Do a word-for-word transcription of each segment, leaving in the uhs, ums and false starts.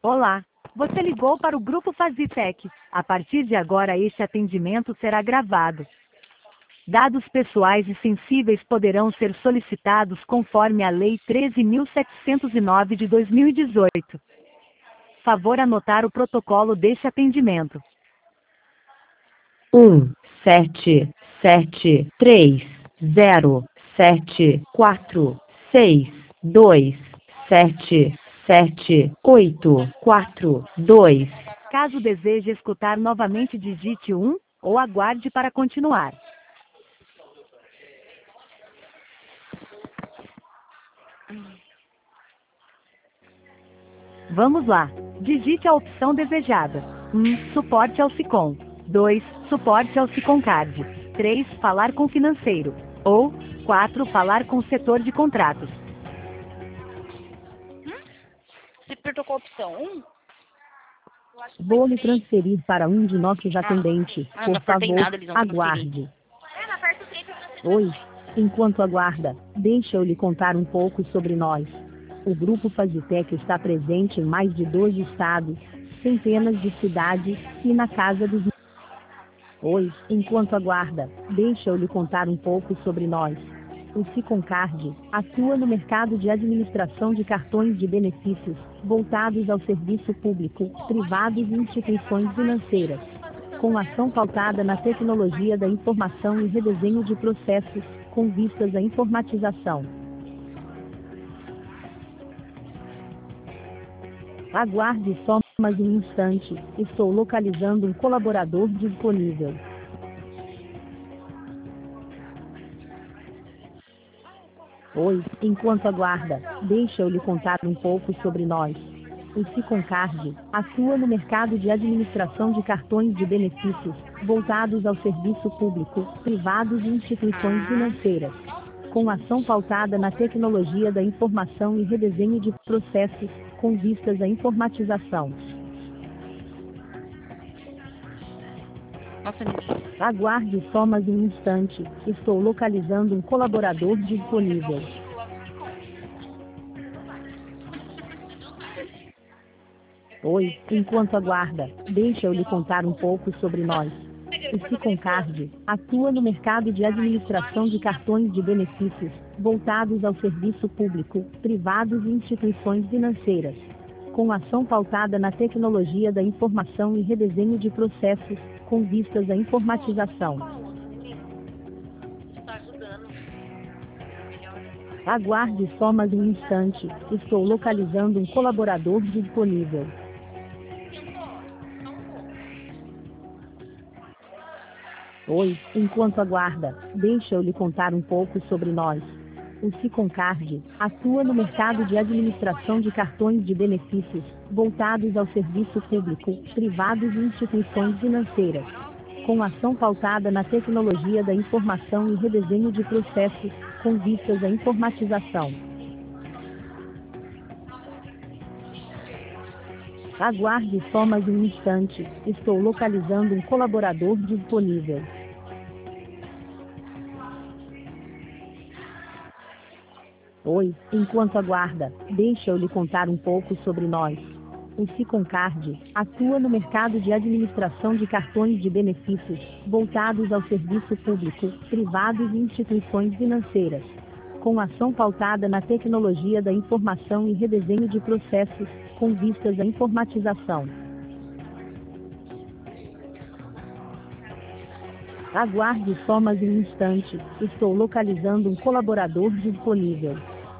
Olá, você ligou para o Grupo Fazitec. A partir de agora este atendimento será gravado. Dados pessoais e sensíveis poderão ser solicitados conforme a Lei treze mil setecentos e nove de dois mil e dezoito. Favor anotar o protocolo deste atendimento. um sete sete três zero sete quatro seis dois sete sete oito quatro dois. Caso deseje escutar novamente, digite um ou aguarde para continuar. Vamos lá. Digite a opção desejada. um. Suporte ao Sicom. dois. Suporte ao Siconcard. três. Falar com financeiro. Ou quatro. Falar com o setor de contratos. Você apertou qual a opção? Um? Vou lhe transferir para um de nossos atendentes. Ah, Por não apertei favor, nada, eles vão transferir. aguarde. Oi. Enquanto aguarda, deixa eu lhe contar um pouco sobre nós. O Grupo Fazitec está presente em mais de doze estados, centenas de cidades e na casa dos... Oi. Enquanto aguarda, deixa eu lhe contar um pouco sobre nós. O Siconcard atua no mercado de administração de cartões de benefícios, voltados ao serviço público, privados e instituições financeiras. Com ação pautada na tecnologia da informação e redesenho de processos, com vistas à informatização. Aguarde só mais um instante, estou localizando um colaborador disponível. Oi, enquanto aguarda, deixa eu lhe contar um pouco sobre nós. O Siconcard atua no mercado de administração de cartões de benefícios, voltados ao serviço público, privados e instituições financeiras. Com ação pautada na tecnologia da informação e redesenho de processos, com vistas à informatização. Nossa, ninguém. Aguarde só mais um instante, estou localizando um colaborador disponível. Oi, enquanto aguarda, deixa eu lhe contar um pouco sobre nós. O Siconcard atua no mercado de administração de cartões de benefícios, voltados ao serviço público, privados e instituições financeiras. Com ação pautada na tecnologia da informação e redesenho de processos, com vistas à informatização. Aguarde só mais um instante, estou localizando um colaborador disponível. Oi, enquanto aguarda, deixa eu lhe contar um pouco sobre nós. O Siconcard atua no mercado de administração de cartões de benefícios, voltados ao serviço público, privados e instituições financeiras. Com ação pautada na tecnologia da informação e redesenho de processos, com vistas à informatização. Aguarde só mais um instante, estou localizando um colaborador disponível. Oi, enquanto aguarda, deixa eu lhe contar um pouco sobre nós. O Siconcard atua no mercado de administração de cartões de benefícios, voltados ao serviço público, privados e instituições financeiras. Com ação pautada na tecnologia da informação e redesenho de processos, com vistas à informatização. Aguarde só mais um instante, estou localizando um colaborador disponível.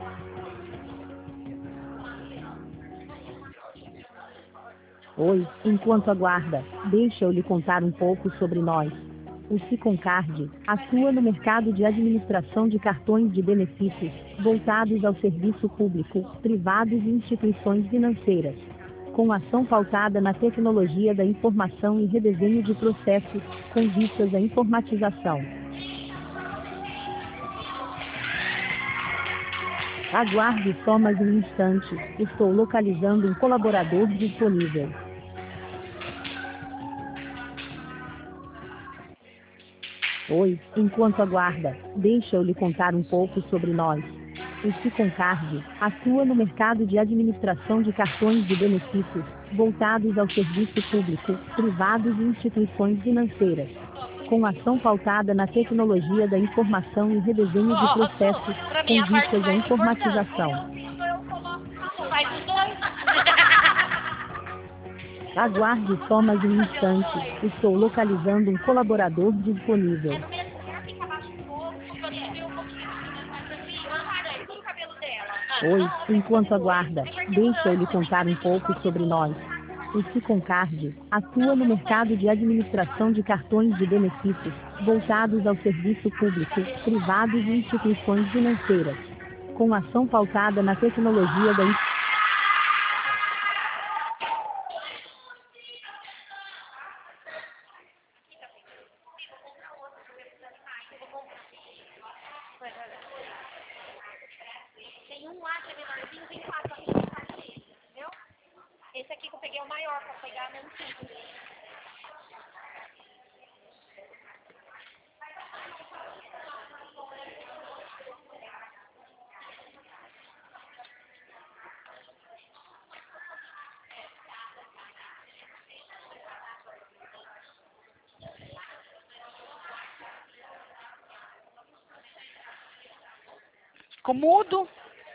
Oi, enquanto aguarda, deixa eu lhe contar um pouco sobre nós. O Siconcard atua no mercado de administração de cartões de benefícios, voltados ao serviço público, privados e instituições financeiras. Com ação pautada na tecnologia da informação e redesenho de processos, com vistas à informatização. Aguarde só mais um instante, estou localizando um colaborador disponível. Oi, enquanto aguarda, deixa eu lhe contar um pouco sobre nós. O Sicom-Card atua no mercado de administração de cartões de benefícios, voltados ao serviço público, privados e instituições financeiras. Com ação pautada na tecnologia da informação e redesenho de processos, com vistas à informatização. Faz os dois. Aguarde só mais um instante, estou localizando um colaborador disponível. É no mesmo lugar, fica abaixo um pouco, pra subir um pouquinho. Mas assim, olha, todo o cabelo dela. Oi, enquanto aguarda, deixa eu lhe contar um pouco sobre nós. O Sicom-Card atua no mercado de administração de cartões de benefícios, voltados ao serviço público, privados e instituições financeiras. Com ação pautada na tecnologia da informação. Tem um lá que é menorzinho, tem quatro aqui na casa dele, entendeu? Esse aqui que eu peguei é o maior, pra pegar mesmo cinco. Ficou mudo.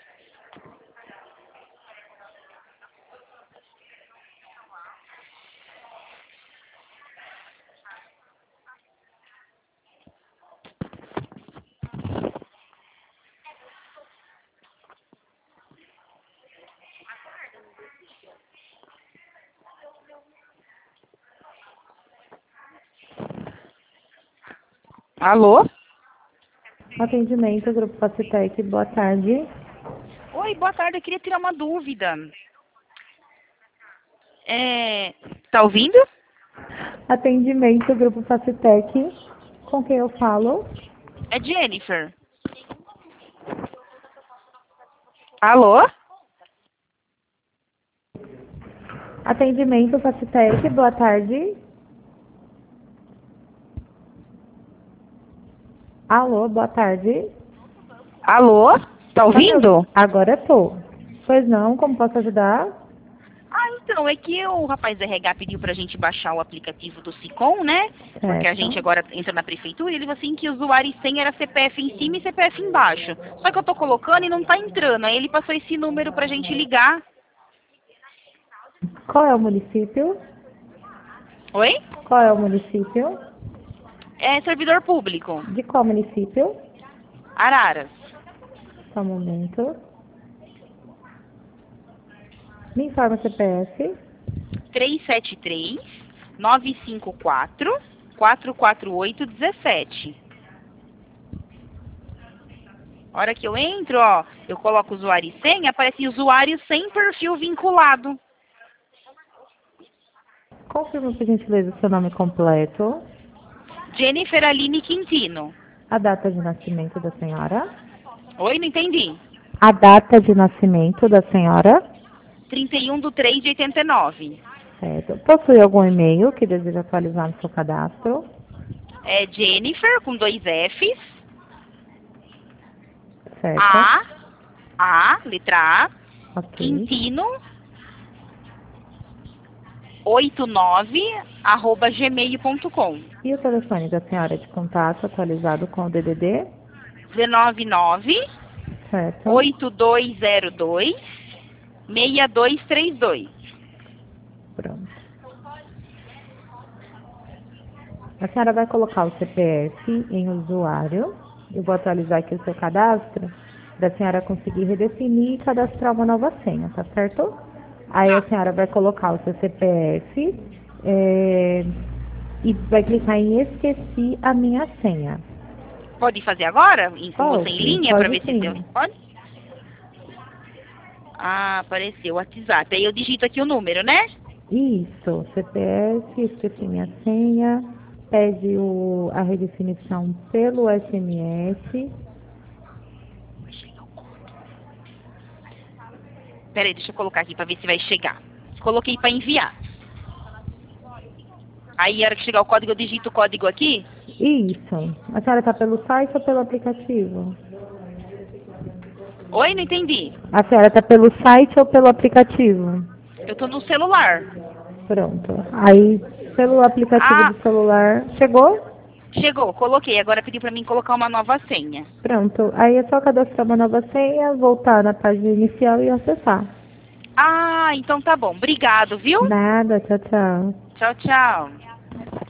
Alô? Atendimento, Grupo Facitec, boa tarde. Oi, boa tarde. Eu queria tirar uma dúvida. É... Tá ouvindo? Atendimento, Grupo Facitec, com quem eu falo? É Jennifer. Alô? Atendimento, Facitec, boa tarde. Alô, boa tarde. Alô? Tá ouvindo? Agora tô. Pois não, como posso ajudar? Ah, então, é que o rapaz da R H pediu pra gente baixar o aplicativo do Sicom, né? Porque a Certo. gente agora entra na prefeitura e ele falou assim que o usuário e senha era C P F em cima e C P F embaixo. Só que eu tô colocando e não tá entrando. Aí ele passou esse número pra gente ligar. Qual é o município? Oi? Qual é o município? É servidor público. De qual município? Araras. Só um momento. Me informa o C P F. três sete três, nove cinco quatro, quatro quatro oito um sete. A hora que eu entro, ó, eu coloco usuário e senha, aparece usuário sem perfil vinculado. Confirma, por gentileza, o seu nome completo. Jennifer Aline Quintino. A data de nascimento da senhora. Oi, não entendi. A data de nascimento da senhora. trinta e um de três de oitenta e nove. Certo. Possui algum e-mail que deseja atualizar no seu cadastro? É Jennifer, com dois Fs. Certo. A, A, letra A, Ok. Quintino, oitenta e nove, arroba gmail ponto com. E o telefone da senhora de contato atualizado com o D D D? nove nove, Certo. oito dois zero dois, seis dois três dois. Pronto. A senhora vai colocar o C P F em usuário. Eu vou atualizar aqui o seu cadastro, da senhora conseguir redefinir e cadastrar uma nova senha, tá certo? Aí a senhora vai colocar o seu C P F é, e vai clicar em esqueci a minha senha. Pode fazer agora? Em- Com Pode, você em linha, pode para ver se sim. deu. Pode? Ah, apareceu o WhatsApp. Aí eu digito aqui o número, né? Isso, C P F, esqueci minha senha, pede o, a redefinição pelo S M S. Peraí, deixa eu colocar aqui para ver se vai chegar. Coloquei para enviar. Aí, a hora que chegar o código, eu digito o código aqui. Isso. A senhora está pelo site ou pelo aplicativo? Oi, não entendi. A senhora tá pelo site ou pelo aplicativo? Eu tô no celular. Pronto. Aí, pelo aplicativo Ah. do celular, chegou? Chegou, coloquei. Agora pediu pra mim colocar uma nova senha. Pronto. Aí é só cadastrar uma nova senha, voltar na página inicial e acessar. Ah, então tá bom. Obrigado, viu? Nada, tchau, tchau. Tchau, tchau.